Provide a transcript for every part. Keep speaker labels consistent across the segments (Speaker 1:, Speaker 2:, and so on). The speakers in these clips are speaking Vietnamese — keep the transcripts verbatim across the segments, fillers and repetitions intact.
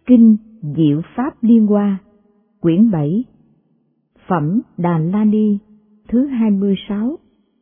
Speaker 1: Kinh Diệu Pháp Liên Hoa, quyển bảy, Phẩm Đà La Ni thứ hai mươi sáu.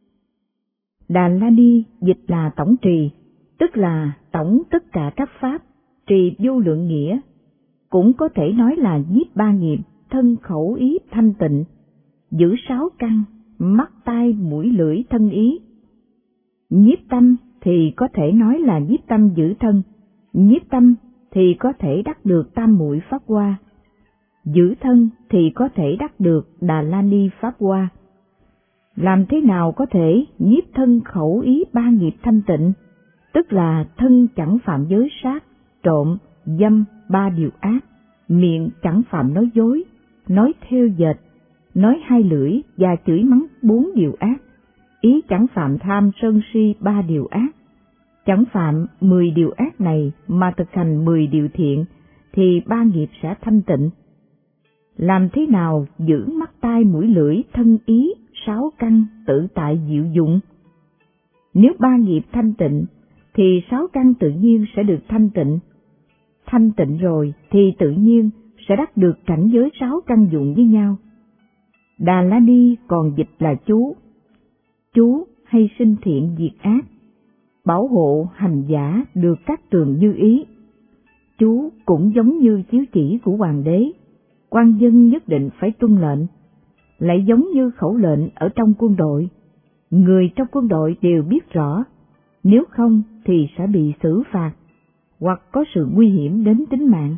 Speaker 1: Đà La Ni dịch là tổng trì, tức là tổng tất cả các pháp, trì vô lượng nghĩa, cũng có thể nói là nhiếp ba nghiệp, thân khẩu ý thanh tịnh, giữ sáu căn, mắt tai mũi lưỡi thân ý. Nhiếp tâm thì có thể nói là nhiếp tâm giữ thân, nhiếp tâm thì có thể đắc được tam muội pháp hoa, giữ thân thì có thể đắc được Đà La Ni pháp hoa. Làm thế nào có thể nhiếp thân khẩu ý ba nghiệp thanh tịnh, tức là thân chẳng phạm giới sát, trộm, dâm ba điều ác, miệng chẳng phạm nói dối, nói thêu dệt, nói hai lưỡi và chửi mắng bốn điều ác, ý chẳng phạm tham sân si ba điều ác, chẳng phạm mười điều ác này mà thực hành mười điều thiện, thì ba nghiệp sẽ thanh tịnh. Làm thế nào giữ mắt tai mũi lưỡi thân ý sáu căn tự tại diệu dụng? Nếu ba nghiệp thanh tịnh thì sáu căn tự nhiên sẽ được thanh tịnh. Thanh tịnh rồi thì tự nhiên sẽ đắc được cảnh giới sáu căn dụng với nhau. Đà La Ni còn dịch là chú. Chú hay sinh thiện diệt ác, bảo hộ hành giả được các tường như ý. Chú cũng giống như chiếu chỉ của hoàng đế, quan dân nhất định phải tuân lệnh, lại giống như khẩu lệnh ở trong quân đội, người trong quân đội đều biết rõ, nếu không thì sẽ bị xử phạt, hoặc có sự nguy hiểm đến tính mạng.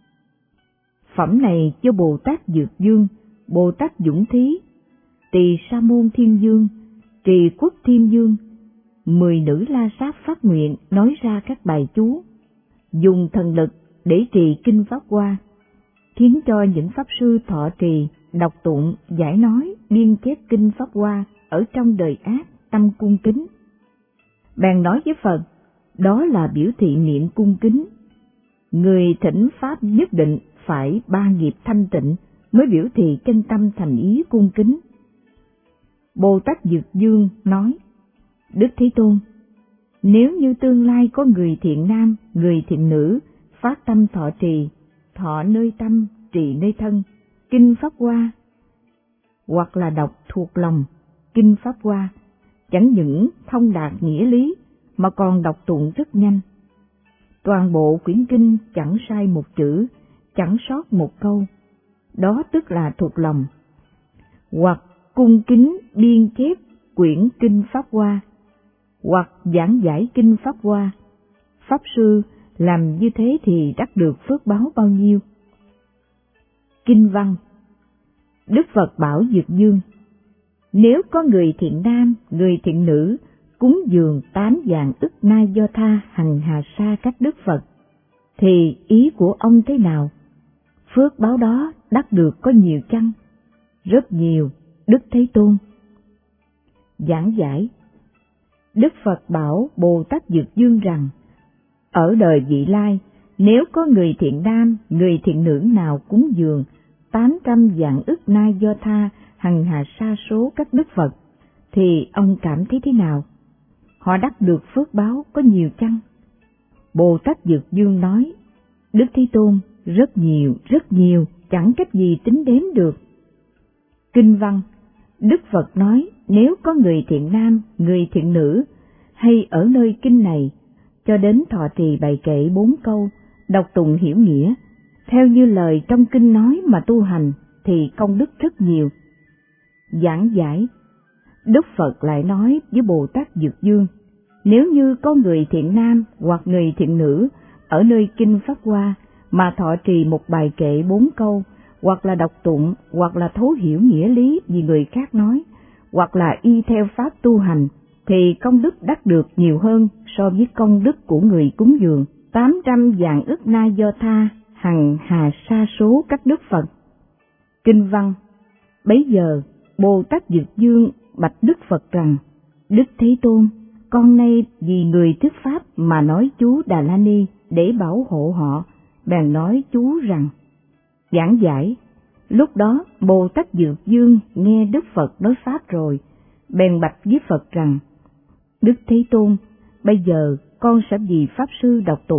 Speaker 1: Phẩm này do Bồ Tát Dược Dương, Bồ Tát Dũng Thí, Tỳ Sa Môn Thiên Dương, Trì Quốc Thiên Dương, mười nữ La Sát phát nguyện nói ra các bài chú, dùng thần lực để trì kinh pháp hoa, khiến cho những pháp sư thọ trì, đọc tụng, giải nói, biên chép kinh pháp hoa ở trong đời ác tâm cung kính. Bèn nói với Phật, đó là biểu thị niệm cung kính. Người thỉnh pháp nhất định phải ba nghiệp thanh tịnh mới biểu thị chân tâm thành ý cung kính. Bồ Tát Dược Dương nói, Đức Thế Tôn, nếu như tương lai có người thiện nam, người thiện nữ phát tâm thọ trì, thọ nơi tâm, trì nơi thân, kinh pháp hoa, hoặc là đọc thuộc lòng kinh pháp hoa, chẳng những thông đạt nghĩa lý mà còn đọc tụng rất nhanh. Toàn bộ quyển kinh chẳng sai một chữ, chẳng sót một câu, đó tức là thuộc lòng. Hoặc cung kính biên chép quyển kinh pháp hoa, hoặc giảng giải kinh pháp hoa, pháp sư làm như thế thì đắc được phước báo bao nhiêu. Kinh văn. Đức Phật bảo Dược Dương, nếu có người thiện nam, người thiện nữ cúng dường tám vạn ức na do tha hằng hà sa các đức Phật, thì ý của ông thế nào? Phước báo đó đắc được có nhiều chăng? Rất nhiều, Đức Thế Tôn. Giảng giải. Đức Phật bảo Bồ Tát Dược Dương rằng, ở đời vị lai, nếu có người thiện nam, người thiện nữ nào cúng dường tám trăm vạn ức na do tha hằng hà sa số các đức Phật, thì ông cảm thấy thế nào? Họ đắc được phước báo có nhiều chăng? Bồ Tát Dược Dương nói, Đức Thế Tôn, rất nhiều, rất nhiều, chẳng cách gì tính đếm được. Kinh văn. Đức Phật nói, nếu có người thiện nam, người thiện nữ, hay ở nơi kinh này, cho đến thọ trì bài kệ bốn câu, đọc tụng hiểu nghĩa, theo như lời trong kinh nói mà tu hành, thì công đức rất nhiều. Giảng giải. Đức Phật lại nói với Bồ Tát Dược Dương, nếu như có người thiện nam hoặc người thiện nữ ở nơi kinh pháp hoa mà thọ trì một bài kệ bốn câu, hoặc là đọc tụng, hoặc là thấu hiểu nghĩa lý vì người khác nói, hoặc là y theo pháp tu hành, thì công đức đắc được nhiều hơn so với công đức của người cúng dường tám trăm vạn ức na do tha hằng hà sa số các đức Phật. Kinh văn. Bấy giờ Bồ Tát Dược Dương bạch Đức Phật rằng, Đức Thế Tôn, con nay vì người thuyết pháp mà nói chú Đà La Ni để bảo hộ họ, bèn nói chú rằng. Giảng giải. Lúc đó Bồ Tát Dược Dương nghe Đức Phật nói pháp rồi, bèn bạch với Phật rằng, Đức Thế Tôn, bây giờ con sẽ vì pháp sư đọc tụng,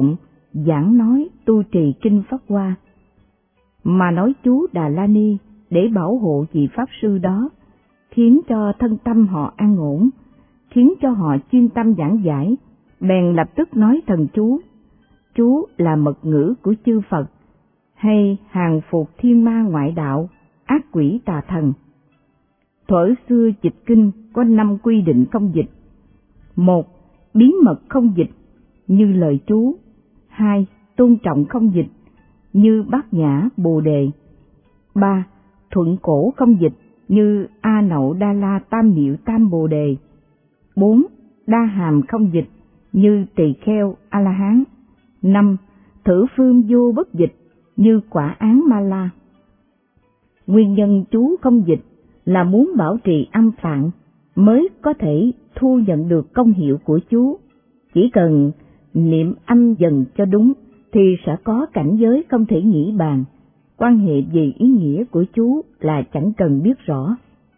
Speaker 1: giảng nói tu trì kinh Pháp Hoa, mà nói chú Đà La Ni để bảo hộ vị Pháp Sư đó, khiến cho thân tâm họ an ổn, khiến cho họ chuyên tâm giảng giải, bèn lập tức nói thần chú. Chú là mật ngữ của chư Phật, hay hàng phục thiên ma ngoại đạo, ác quỷ tà thần. Thuở xưa dịch kinh có năm quy định không dịch. Một, bí mật không dịch như lời chú. Hai, tôn trọng không dịch như Bát Nhã Bồ Đề. Ba, thuận cổ không dịch như A Nậu Đa La Tam Miệu Tam Bồ Đề. Bốn, đa hàm không dịch như Tỳ Kheo A La Hán. Năm, thử phương vô bất dịch như quả án Ma La. Nguyên nhân chú không dịch là muốn bảo trì âm phạn mới có thể thu nhận được công hiệu của chú. Chỉ cần niệm âm dần cho đúng thì sẽ có cảnh giới không thể nghĩ bàn. Quan hệ về ý nghĩa của chú là chẳng cần biết rõ.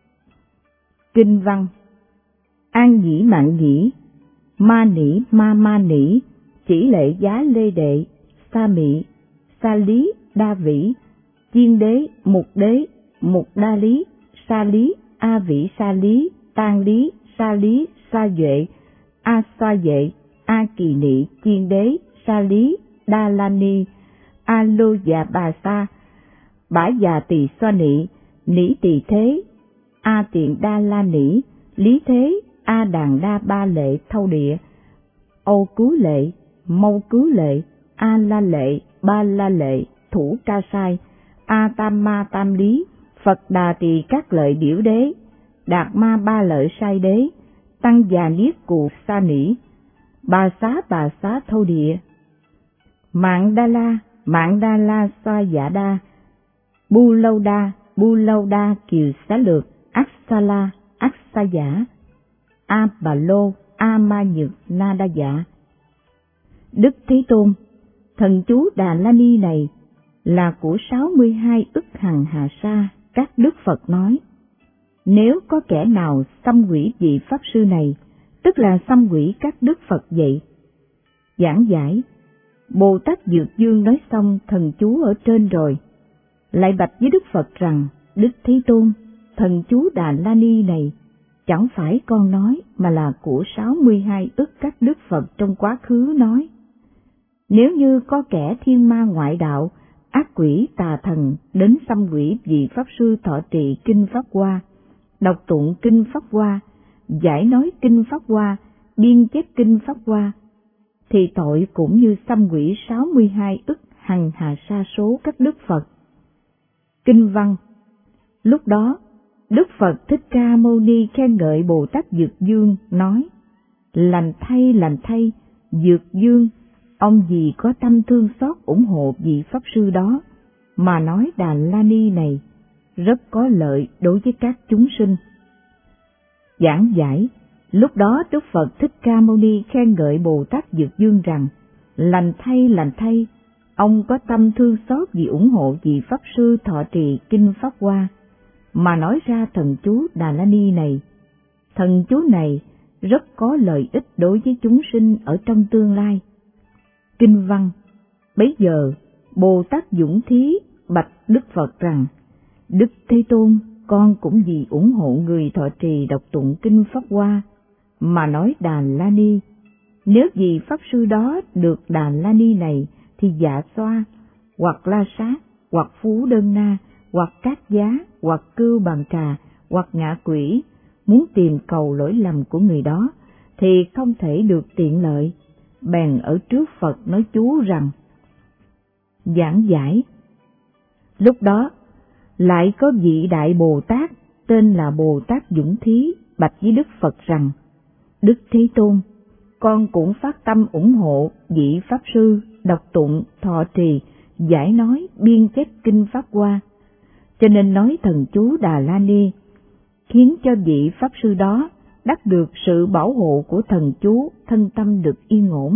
Speaker 1: Kinh văn: An nhĩ mạng nhĩ, ma nỉ ma ma nỉ, chỉ lệ giá lê đệ, sa mị, sa lý đa vĩ, chiên đế, mục đế, mục đa lý, sa lý, a vĩ sa lý, tan lý, sa lý, sa duệ, a sa duệ, a kỳ nị, chiên đế, sa lý, đa la ni, a lô già bà sa, bả già tỳ xoa nị, nỉ tỳ thế, a tiện đa la nỉ, lý thế, a đàn đa ba lệ thâu địa, âu cứu lệ, mâu cứu lệ, a la lệ, ba la lệ, thủ ca sai, a tam ma tam lý, Phật đà tỳ các lợi điểu đế, đạt ma ba lợi sai đế, tăng già niết cụ sa nỉ, bà xá bà xá thâu địa, mạng đa la, mạng đa la xoa giả đa, bu lâu đa, bu lâu đa kiều xá lược, ác sa la, ác sa giả, a bà lô, a ma nhược na đa giả. Đức Thế Tôn, thần chú Đà La Ni này là của sáu mươi hai ức hằng hà sa các đức Phật nói. Nếu có kẻ nào xăm quỷ vị Pháp Sư này, tức là xăm quỷ các đức Phật vậy. Giảng giải: Bồ Tát Dược Dương nói xong thần chú ở trên rồi, lại bạch với Đức Phật rằng: Đức Thế Tôn, thần chú Đà La Ni này chẳng phải con nói, mà là của sáu mươi hai ức các đức Phật trong quá khứ nói. Nếu như có kẻ thiên ma ngoại đạo, ác quỷ tà thần đến xăm quỷ vị Pháp Sư thọ trì kinh Pháp Hoa, đọc tụng kinh Pháp Hoa, giải nói kinh Pháp Hoa, biên chép kinh Pháp Hoa, thì tội cũng như xăm quỷ sáu mươi hai ức hằng hà sa số các đức Phật. Kinh văn: Lúc đó, Đức Phật Thích Ca Mâu Ni khen ngợi Bồ Tát Dược Dương nói: Lành thay, lành thay, Dược Dương, ông vì có tâm thương xót ủng hộ vị Pháp Sư đó, mà nói Đà La Ni này rất có lợi đối với các chúng sinh. Giảng giải: Lúc đó Đức Phật Thích Ca Mâu Ni khen ngợi Bồ Tát Dược Dương rằng: Lành thay, lành thay, ông có tâm thương xót vì ủng hộ vị Pháp Sư thọ trì kinh Pháp Hoa, mà nói ra thần chú Đà La Ni này. Thần chú này rất có lợi ích đối với chúng sinh ở trong tương lai. Kinh văn: Bấy giờ Bồ Tát Dũng Thí bạch Đức Phật rằng: Đức Thế Tôn, con cũng vì ủng hộ người thọ trì đọc tụng kinh Pháp Hoa mà nói Đà La Ni. Nếu vì Pháp Sư đó được Đà La Ni này thì dạ xoa, hoặc la sát, hoặc phú đơn na, hoặc cát giá, hoặc cưu bàn trà, hoặc ngạ quỷ muốn tìm cầu lỗi lầm của người đó thì không thể được tiện lợi, bèn ở trước Phật nói chú rằng. Giảng giải: Lúc đó lại có vị Đại Bồ Tát tên là Bồ Tát Dũng Thí bạch với Đức Phật rằng: Đức Thế Tôn, con cũng phát tâm ủng hộ vị Pháp Sư đọc tụng, thọ trì, giải nói, biên chép kinh Pháp Hoa, cho nên nói thần chú Đà La Ni, khiến cho vị Pháp Sư đó đắc được sự bảo hộ của thần chú, thân tâm được yên ổn.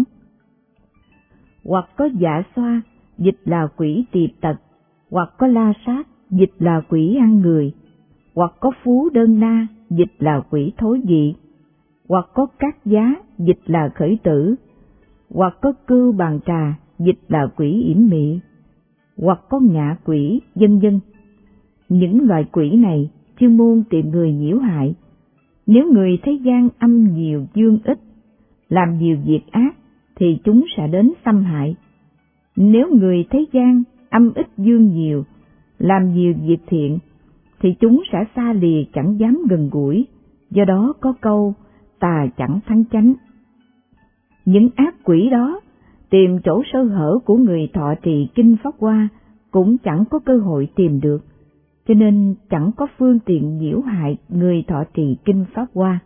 Speaker 1: Hoặc có dạ xoa, dịch là quỷ tiệp tật, hoặc có la sát, dịch là quỷ ăn người, hoặc có phú đơn na, dịch là quỷ thối vị, hoặc có cát giá, dịch là khởi tử, hoặc có cưu bàn trà, dịch là quỷ yểm mị, hoặc có ngạ quỷ, vân vân. Những loại quỷ này chuyên môn tìm người nhiễu hại. Nếu người thế gian âm nhiều dương ít, làm nhiều việc ác, thì chúng sẽ đến xâm hại. Nếu người thế gian âm ít dương nhiều, làm nhiều việc thiện, thì chúng sẽ xa lìa chẳng dám gần gũi. Do đó có câu tà chẳng thắng chánh. Những ác quỷ đó tìm chỗ sơ hở của người thọ trì kinh Pháp Hoa cũng chẳng có cơ hội tìm được, cho nên chẳng có phương tiện nhiễu hại người thọ trì kinh Pháp Hoa.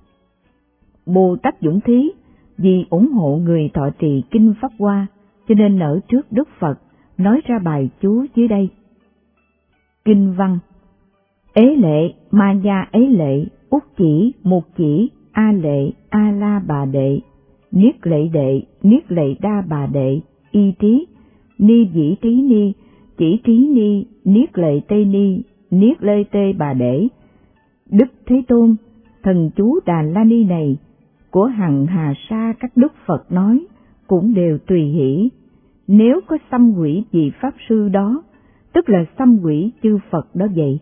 Speaker 1: Bồ Tát Dũng Thí vì ủng hộ người thọ trì kinh Pháp Hoa, cho nên ở trước Đức Phật nói ra bài chú dưới đây. Kinh văn: Ế lệ, ma gia ế lệ, út chỉ, mục chỉ, a lệ, a la bà đệ, niết lệ đệ, niết lệ đa bà đệ, y trí, ni dĩ trí ni, chỉ trí ni, niết lệ tê ni, niết lê tê bà đệ. Đức Thế Tôn, thần chú Đà La Ni này của hằng hà sa các đức Phật nói cũng đều tùy hỷ. Nếu có xăm quỷ vị Pháp Sư đó, tức là xăm quỷ chư Phật đó vậy.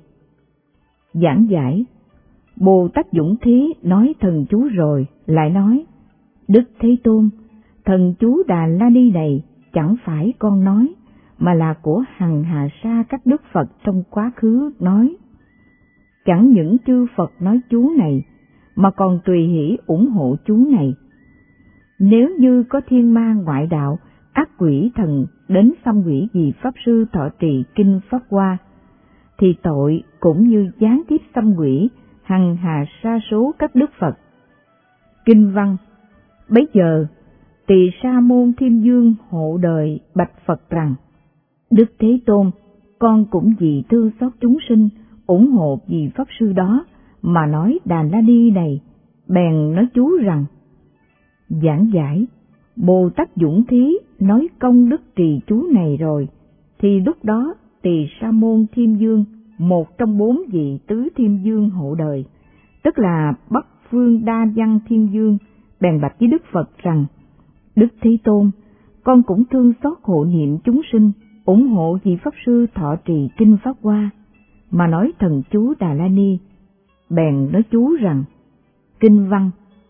Speaker 1: Giảng giải: Bồ Tát Dũng Thí nói thần chú rồi, lại nói: Đức Thế Tôn, thần chú Đà La Ni này chẳng phải con nói, mà là của hằng hà sa các đức Phật trong quá khứ nói. Chẳng những chư Phật nói chú này, mà còn tùy hỷ ủng hộ chú này. Nếu như có thiên ma ngoại đạo, ác quỷ thần đến xăm quỷ vì Pháp Sư thọ trì kinh Pháp Hoa, thì tội cũng như gián tiếp xăm quỷ hằng hà sa số các đức Phật. Kinh văn: Bấy giờ Tỳ Sa Môn Thiên Dương hộ đời bạch Phật rằng: Đức Thế Tôn, con cũng vì thương xót chúng sinh, ủng hộ vì Pháp Sư đó mà nói Đà La Ni này, bèn nói chú rằng. Giảng giải: Bồ Tát Dũng Thí nói công đức trì chú này rồi, thì lúc đó Tỳ Sa Môn Thiên Dương, một trong bốn vị tứ Thiên Dương hộ đời, tức là Bắc Phương Đa Văn Thiên Dương, bèn bạch với Đức Phật rằng: Đức Thế Tôn, con cũng thương xót hộ niệm chúng sinh, ủng hộ vị Pháp Sư thọ trì kinh Pháp Hoa, mà nói thần chú Đà La Ni. Bèn nói chú rằng. Kinh văn: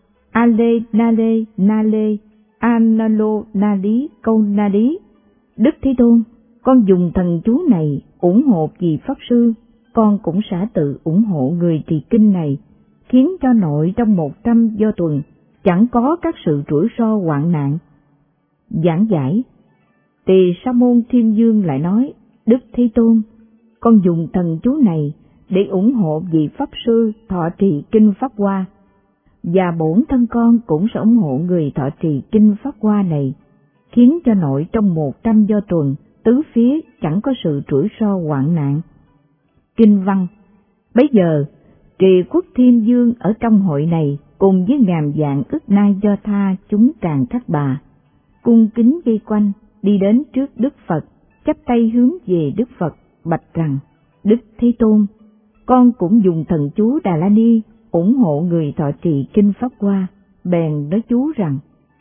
Speaker 1: A lê na lê na lê a na lô na lý câu na lý. Đức Thế Tôn, con dùng thần chú này ủng hộ vị Pháp Sư, con cũng sẽ tự ủng hộ người trì kinh này, khiến cho nội trong một trăm do tuần chẳng có các sự rủi ro hoạn nạn. Giảng giải: Tỳ Sa Môn Thiên Dương lại nói: Đức Thế Tôn, con dùng thần chú này để ủng hộ vị Pháp Sư thọ trì kinh Pháp Hoa, và bổn thân con cũng sẽ ủng hộ người thọ trì kinh Pháp Hoa này, khiến cho nội trong một trăm do tuần tứ phía chẳng có sự rủi ro hoạn nạn. Kinh văn: Bấy giờ Trì Quốc Thiên Dương ở trong hội này cùng với ngàn vạn ức nai do tha chúng tràng các bà, cung kính vây quanh, đi đến trước Đức Phật, chắp tay hướng về Đức Phật, bạch rằng: Đức Thế Tôn, con cũng dùng thần chú Đà La Ni ủng hộ người thọ trì kinh Pháp Hoa, bèn nói chú rằng.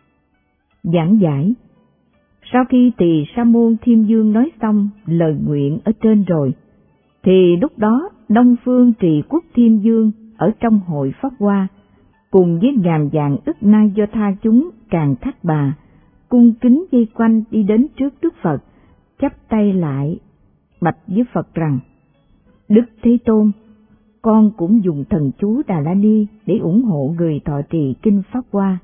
Speaker 1: Giảng giải: Sau khi Tỳ Sa Môn Thiên Dương nói xong lời nguyện ở trên rồi, thì lúc đó Đông Phương Trì Quốc Thiên Dương ở trong hội Pháp Hoa, cùng với ngàn vạn ức nai do tha chúng càng thác bà, cung kính vây quanh đi đến trước Đức Phật, chắp tay lại, bạch với Phật rằng: Đức Thế Tôn, con cũng dùng thần chú Đà La Ni để ủng hộ người thọ trì kinh Pháp Hoa.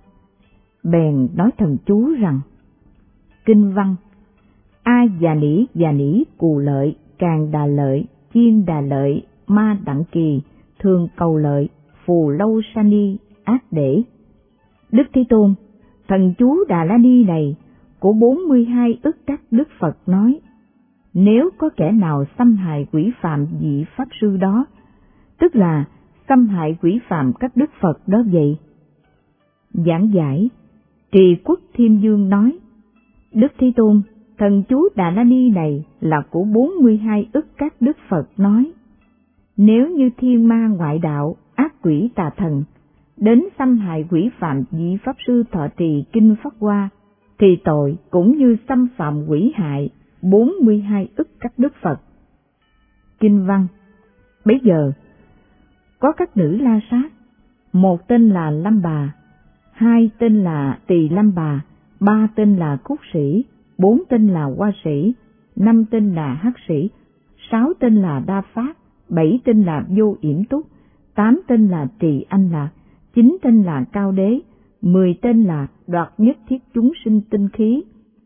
Speaker 1: Bèn nói thần chú rằng. Kinh văn: A già nỉ già nỉ cù lợi, càng đà lợi, chiên đà lợi, ma đặng kỳ, thường cầu lợi, phù lâu sa ni, ác để. Đức Thế Tôn, thần chú Đà La Ni này của bốn mươi hai ức các đức Phật nói, nếu có kẻ nào xâm hại quỷ phạm vị Pháp Sư đó, tức là xâm hại quỷ phạm các đức Phật đó vậy. Giảng giải: Trì Quốc Thiên Dương nói: Đức Thế Tôn, thần chú Đà La Ni này là của bốn mươi hai ức các đức Phật nói. Nếu như thiên ma ngoại đạo, ác quỷ tà thần đến xâm hại quỷ phạm vị Pháp Sư thọ trì kinh Pháp Hoa, thì tội cũng như xâm phạm hủy hại bốn mươi hai ức các đức Phật. Kinh văn. Bấy giờ, có các nữ La Sát, một tên là Lâm Bà, hai tên là Tỳ Lâm Bà, ba tên là Cút Sĩ, bốn tên là Hoa Sĩ, năm tên là Hắc Sĩ, sáu tên là Đa Phát, bảy tên là Vô Yểm Túc, tám tên là Trì Anh Lạc, chín tên là Cao Đế, mười tên là Đoạt Nhất Thiết Chúng Sinh Tinh Khí.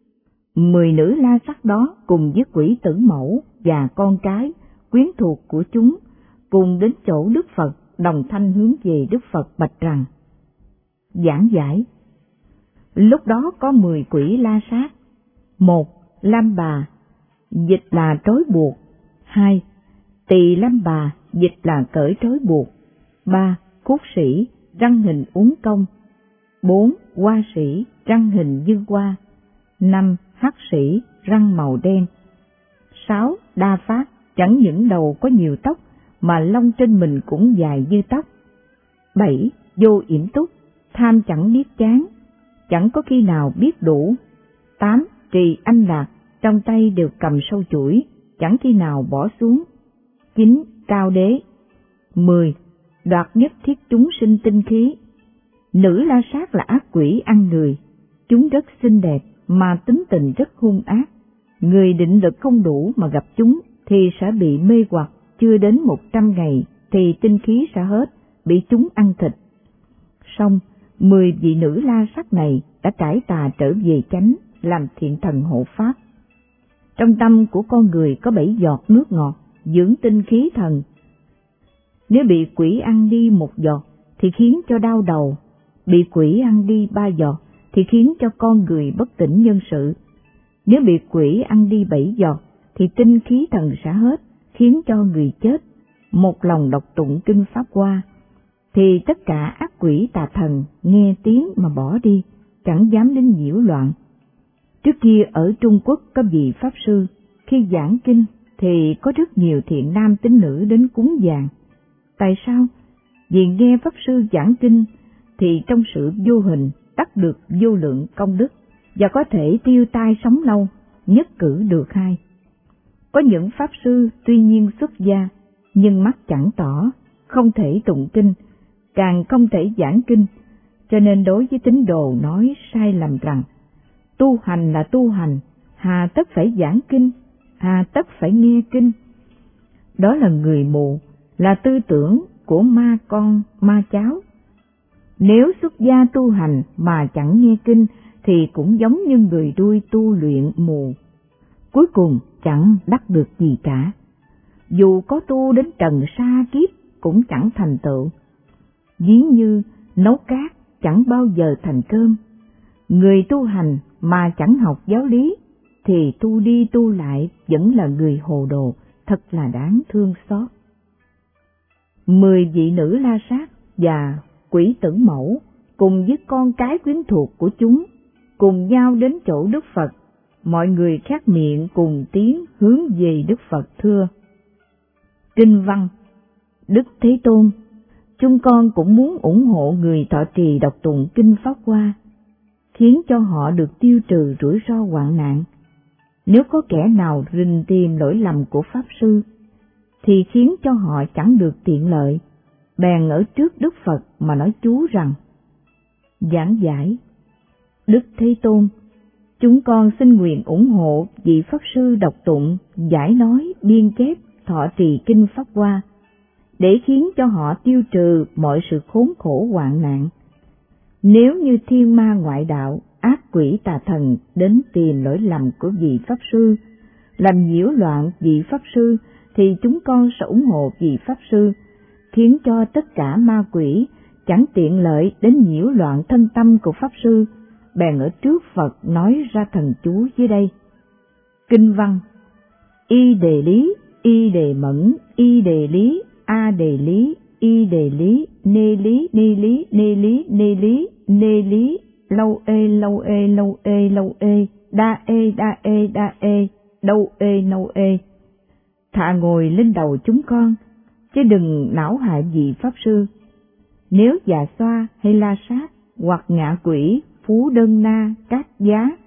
Speaker 1: Mười nữ La Sát đó cùng với Quỷ Tử Mẫu và con cái, quyến thuộc của chúng, cùng đến chỗ Đức Phật, đồng thanh hướng về Đức Phật bạch rằng: Giảng giải. Lúc đó có mười quỷ La Sát: một. Lam Bà, dịch là trói buộc. Hai. Tỳ Lam Bà, dịch là cởi trói buộc. Ba. Cút Sĩ, răng hình uốn cong. Bốn. Hoa Sĩ, răng hình như hoa. Năm. Hắc Sĩ, răng màu đen. Sáu. Đa Phát, chẳng những đầu có nhiều tóc, mà lông trên mình cũng dài như tóc. Bảy. Vô Yểm Túc, tham chẳng biết chán, chẳng có khi nào biết đủ. Tám. Trì Anh Lạc, trong tay đều cầm sâu chuỗi, chẳng khi nào bỏ xuống. Chín. Cao Đế. Mười. Đoạt Nhất Thiết Chúng Sinh Tinh Khí. Nữ La Sát là ác quỷ ăn người, chúng rất xinh đẹp mà tính tình rất hung ác. Người định lực không đủ mà gặp chúng thì sẽ bị mê hoặc, chưa đến một trăm ngày thì tinh khí sẽ hết, bị chúng ăn thịt. Song mười vị nữ La Sát này đã cải tà trở về chánh, làm thiện thần hộ pháp. Trong tâm của con người có bảy giọt nước ngọt, dưỡng tinh khí thần. Nếu bị quỷ ăn đi một giọt thì khiến cho đau đầu, bị quỷ ăn đi ba giọt thì khiến cho con người bất tỉnh nhân sự. Nếu bị quỷ ăn đi bảy giọt thì tinh khí thần sẽ hết, khiến cho người chết. Một lòng đọc tụng kinh Pháp Hoa, thì tất cả ác quỷ tà thần nghe tiếng mà bỏ đi, chẳng dám đến nhiễu loạn. Trước kia ở Trung Quốc có vị Pháp Sư, khi giảng kinh thì có rất nhiều thiện nam tín nữ đến cúng dường. Tại sao? Vì nghe Pháp Sư giảng kinh thì trong sự vô hình đắc được vô lượng công đức, và có thể tiêu tai sống lâu, nhất cử được hai. Có những Pháp Sư tuy nhiên xuất gia, nhưng mắt chẳng tỏ, không thể tụng kinh, càng không thể giảng kinh, cho nên đối với tín đồ nói sai lầm rằng tu hành là tu hành, hà tất phải giảng kinh, hà tất phải nghe kinh. Đó là người mù, là tư tưởng của ma con, ma cháu. Nếu xuất gia tu hành mà chẳng nghe kinh thì cũng giống như người đuôi tu luyện mù, cuối cùng chẳng đắc được gì cả. Dù có tu đến trần sa kiếp cũng chẳng thành tựu. Ví như nấu cát chẳng bao giờ thành cơm. Người tu hành mà chẳng học giáo lý thì tu đi tu lại vẫn là người hồ đồ, thật là đáng thương xót. Mười vị nữ La Sát và Quỷ Tử Mẫu cùng với con cái quyến thuộc của chúng cùng nhau đến chỗ Đức Phật. Mọi người khát miệng cùng tiếng hướng về Đức Phật thưa: Kinh văn. Đức Thế Tôn, chúng con cũng muốn ủng hộ người thọ trì đọc tụng kinh Pháp Hoa, khiến cho họ được tiêu trừ rủi ro hoạn nạn. Nếu có kẻ nào rình tìm lỗi lầm của Pháp Sư, thì khiến cho họ chẳng được tiện lợi, bèn ở trước Đức Phật mà nói chú rằng: Giảng giải. Đức Thế Tôn, chúng con xin nguyện ủng hộ vị Pháp Sư đọc tụng, giải nói, biên chép, thọ trì kinh Pháp Hoa, để khiến cho họ tiêu trừ mọi sự khốn khổ hoạn nạn. Nếu như thiên ma ngoại đạo, ác quỷ tà thần đến tìm lỗi lầm của vị Pháp Sư, làm nhiễu loạn vị Pháp Sư, thì chúng con sẽ ủng hộ vị Pháp Sư, khiến cho tất cả ma quỷ chẳng tiện lợi đến nhiễu loạn thân tâm của Pháp Sư, bèn ở trước Phật nói ra thần chú dưới đây. Kinh văn. Y đề lý, y đề mẫn, y đề lý, a đề lý, y đề lý, nê lý, nê lý, nê lý, nê lý, nê lý, lâu ê, lâu ê, lâu ê, lâu ê, đa ê, đa ê, đa ê, đâu ê, nâu ê. Thà ngồi lên đầu chúng con, chứ đừng não hại vị Pháp Sư. Nếu già xoa hay la sát, hoặc ngạ quỷ, phú đơn na, cát giá,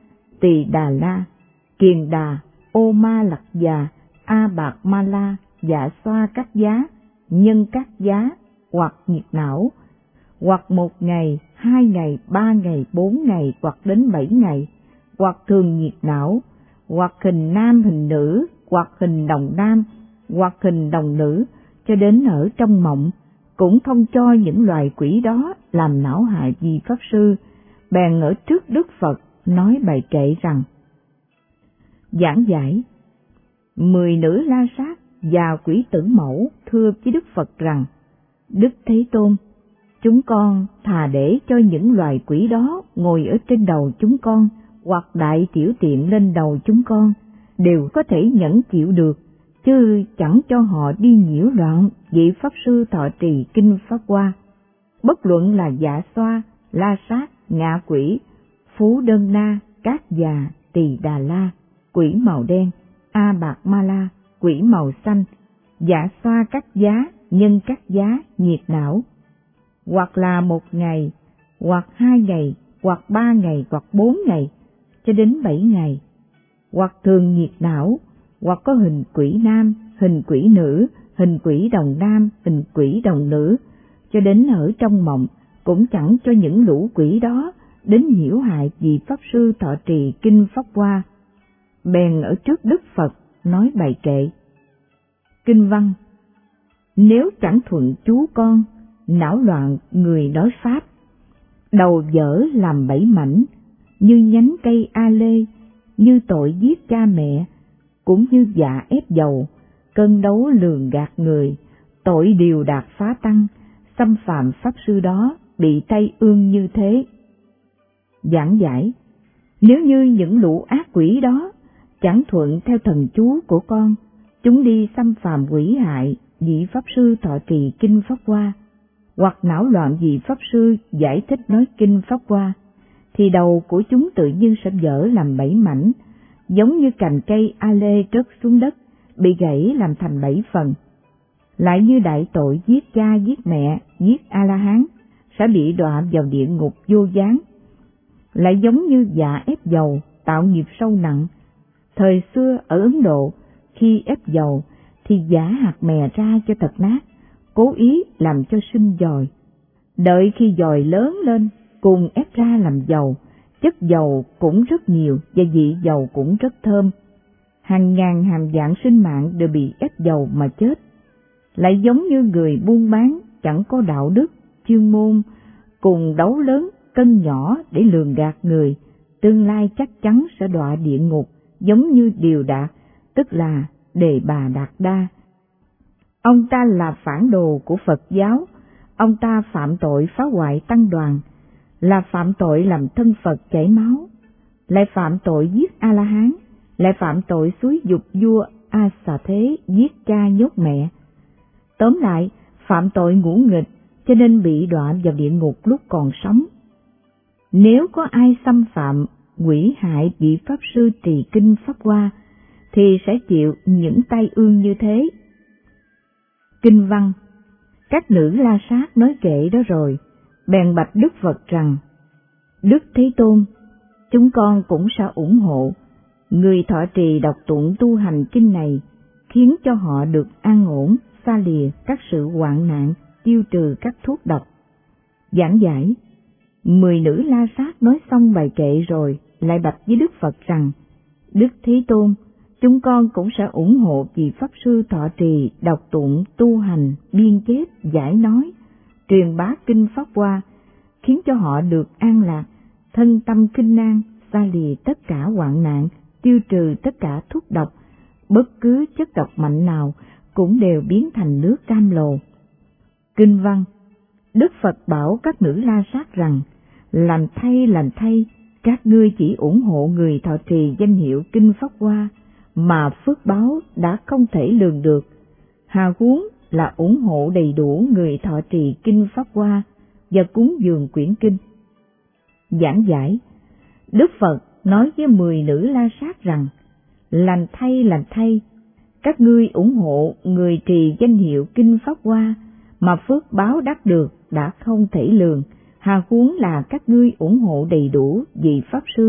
Speaker 1: Tỳ Đà La, Kiền Đà, Ô Ma Lặc Già, A Bạc Ma La, Dạ Xoa Các Giá, Nhân Các Giá, hoặc nhiệt não, hoặc một ngày, hai ngày, ba ngày, bốn ngày, hoặc đến bảy ngày, hoặc thường nhiệt não, hoặc hình nam hình nữ, hoặc hình đồng nam, hoặc hình đồng nữ, cho đến ở trong mộng, cũng không cho những loài quỷ đó làm não hại gì Pháp Sư, bèn ở trước Đức Phật nói bài kệ rằng: Giảng giải. Mười nữ La Sát và quỷ tử mẫu thưa với Đức Phật rằng: Đức Thế Tôn, chúng con thà để cho những loài quỷ đó ngồi ở trên đầu chúng con, hoặc đại tiểu tiện lên đầu chúng con, đều có thể nhẫn chịu được, chứ chẳng cho họ đi nhiễu loạn vị Pháp Sư thọ trì kinh Pháp Hoa. Bất luận là Dạ Xoa, La Sát, Ngạ Quỷ, Phú Đơn Na, Cát Già, Tỳ Đà La, quỷ màu đen, A Bạc Ma La, quỷ màu xanh, Dạ Xoa Các Giá, Nhân Các Giá, nhiệt não, hoặc là một ngày, hoặc hai ngày, hoặc ba ngày, hoặc bốn ngày, cho đến bảy ngày, hoặc thường nhiệt não, hoặc có hình quỷ nam, hình quỷ nữ, hình quỷ đồng nam, hình quỷ đồng nữ, cho đến ở trong mộng, cũng chẳng cho những lũ quỷ đó đến nhiễu hại vì Pháp Sư thọ trì kinh Pháp Hoa. Bèn ở trước Đức Phật nói bài kệ. Kinh văn. Nếu chẳng thuận chú con, não loạn người nói Pháp, đầu dở làm bảy mảnh, như nhánh cây a lê, như tội giết cha mẹ, cũng như dạ ép dầu, cơn đấu lường gạt người, tội điều đạt phá tăng, xâm phạm Pháp Sư đó bị tay ương như thế. Giảng giải. Nếu như những lũ ác quỷ đó chẳng thuận theo thần chú của con, chúng đi xâm phạm quỷ hại vị Pháp Sư thọ trì kinh Pháp Hoa, hoặc não loạn vị Pháp Sư giải thích nói kinh Pháp Hoa, thì đầu của chúng tự nhiên sẽ vỡ làm bảy mảnh, giống như cành cây a lê rớt xuống đất, bị gãy làm thành bảy phần. Lại như đại tội giết cha giết mẹ, giết A-la-hán, sẽ bị đọa vào địa ngục vô gián. Lại giống như dạ ép dầu, tạo nghiệp sâu nặng. Thời xưa ở Ấn Độ, khi ép dầu thì giả hạt mè ra cho thật nát, cố ý làm cho sinh dòi. Đợi khi dòi lớn lên, cùng ép ra làm dầu, chất dầu cũng rất nhiều và vị dầu cũng rất thơm. Hàng ngàn hàng vạn sinh mạng đều bị ép dầu mà chết. Lại giống như người buôn bán chẳng có đạo đức, chuyên môn, cùng đấu lớn cân nhỏ để lường gạt người, tương lai chắc chắn sẽ đọa địa ngục, giống như Điều Đạt, tức là Đề Bà Đạt Đa. Ông ta là phản đồ của Phật giáo, ông ta phạm tội phá hoại tăng đoàn, là phạm tội làm thân Phật chảy máu, lại phạm tội giết A-la-hán, lại phạm tội xúi dục vua A Xà Thế giết cha nhốt mẹ. Tóm lại, phạm tội ngũ nghịch, cho nên bị đọa vào địa ngục lúc còn sống. Nếu có ai xâm phạm, quỷ hại vị Pháp Sư trì kinh Pháp Hoa, thì sẽ chịu những tai ương như thế. Kinh văn. Các nữ La Sát nói kệ đó rồi, bèn bạch Đức Phật rằng: Đức Thế Tôn, chúng con cũng sẽ ủng hộ người thọ trì đọc tụng tu hành kinh này, khiến cho họ được an ổn, xa lìa các sự hoạn nạn, tiêu trừ các thuốc độc. Giảng giải. Mười nữ La Sát nói xong bài kệ rồi, lại bạch với Đức Phật rằng: Đức Thế Tôn, chúng con cũng sẽ ủng hộ vị Pháp Sư thọ trì đọc tụng tu hành, biên chép, giải nói, truyền bá kinh Pháp Hoa, khiến cho họ được an lạc, thân tâm kinh an, xa lìa tất cả hoạn nạn, tiêu trừ tất cả thuốc độc, bất cứ chất độc mạnh nào cũng đều biến thành nước cam lồ. Kinh văn. Đức Phật bảo các nữ La Sát rằng: Lành thay, lành thay, các ngươi chỉ ủng hộ người thọ trì danh hiệu kinh Pháp Hoa, mà phước báo đã không thể lường được, hà huống là ủng hộ đầy đủ người thọ trì kinh Pháp Hoa và cúng dường quyển kinh. Giảng giải. Đức Phật nói với mười nữ La Sát rằng: Lành thay, lành thay, các ngươi ủng hộ người trì danh hiệu kinh Pháp Hoa, mà phước báo đắc được đã không thể lường, hà huống là các ngươi ủng hộ đầy đủ vị Pháp Sư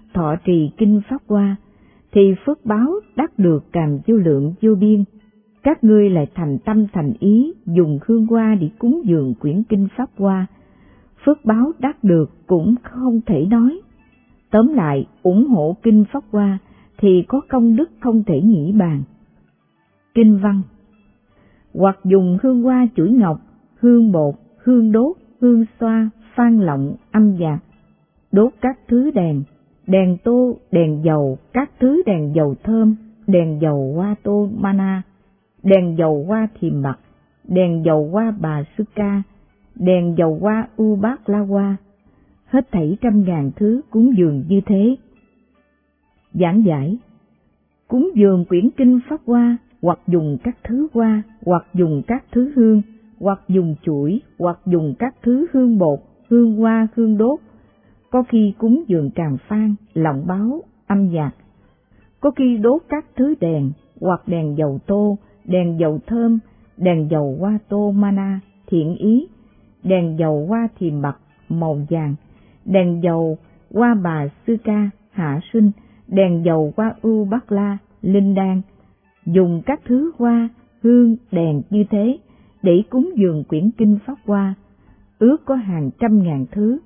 Speaker 1: thọ trì kinh Pháp Hoa, thì phước báo đắc được càng vô lượng vô biên. Các ngươi lại thành tâm thành ý dùng hương hoa để cúng dường quyển kinh Pháp Hoa, phước báo đắc được cũng không thể nói. Tóm lại, ủng hộ kinh Pháp Hoa thì có công đức không thể nghĩ bàn. Kinh văn: hoặc dùng hương hoa chuỗi ngọc, hương bột, hương đốt, hương xoa, phan lọng, âm nhạc, đốt các thứ đèn, đèn tô, đèn dầu, các thứ đèn dầu thơm, đèn dầu hoa tô mana, đèn dầu hoa thiềm bạc, đèn dầu hoa bà sư ca, đèn dầu hoa u bát la hoa, hết thảy trăm ngàn thứ cúng dường như thế. Giảng giải: cúng dường quyển kinh Pháp Hoa, hoặc dùng các thứ hoa, hoặc dùng các thứ hương, hoặc dùng chuỗi, hoặc dùng các thứ hương bột, hương hoa, hương đốt. Có khi cúng dường tràng phan, lọng báo, âm nhạc. Có khi đốt các thứ đèn, hoặc đèn dầu tô, đèn dầu thơm, đèn dầu hoa tô mana, thiện ý, đèn dầu hoa thiềm bạc, màu vàng, đèn dầu hoa bà sư ca, hạ sinh, đèn dầu hoa ưu bắc la, linh đan. Dùng các thứ hoa, hương, đèn như thế để cúng dường quyển kinh Pháp Hoa, ước có hàng trăm ngàn thứ.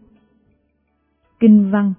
Speaker 1: Kinh văn: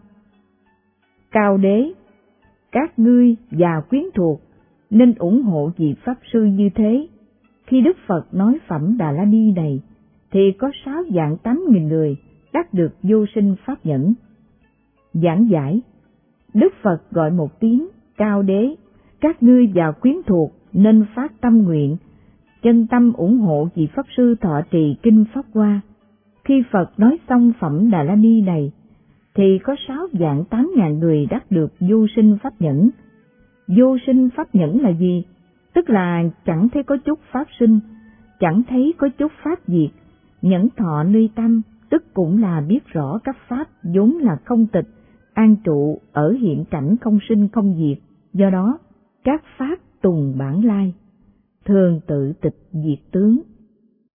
Speaker 1: Cao đế, các ngươi và quyến thuộc nên ủng hộ vị Pháp Sư như thế. Khi Đức Phật nói phẩm Đà La Ni này, thì có sáu vạn tám nghìn người đắc được vô sinh pháp nhẫn. Giảng giải: Đức Phật gọi một tiếng cao đế, các ngươi và quyến thuộc nên phát tâm nguyện, chân tâm ủng hộ vị Pháp Sư thọ trì kinh Pháp Hoa. Khi Phật nói xong phẩm Đà La Ni này, thì có sáu vạn tám ngàn người đắc được vô sinh pháp nhẫn. Vô sinh pháp nhẫn là gì? Tức là chẳng thấy có chút pháp sinh, chẳng thấy có chút pháp diệt, nhẫn thọ nơi tâm, tức cũng là biết rõ các pháp vốn là không tịch, an trụ ở hiện cảnh không sinh không diệt. Do đó, các pháp tùng bản lai, thường tự tịch diệt tướng.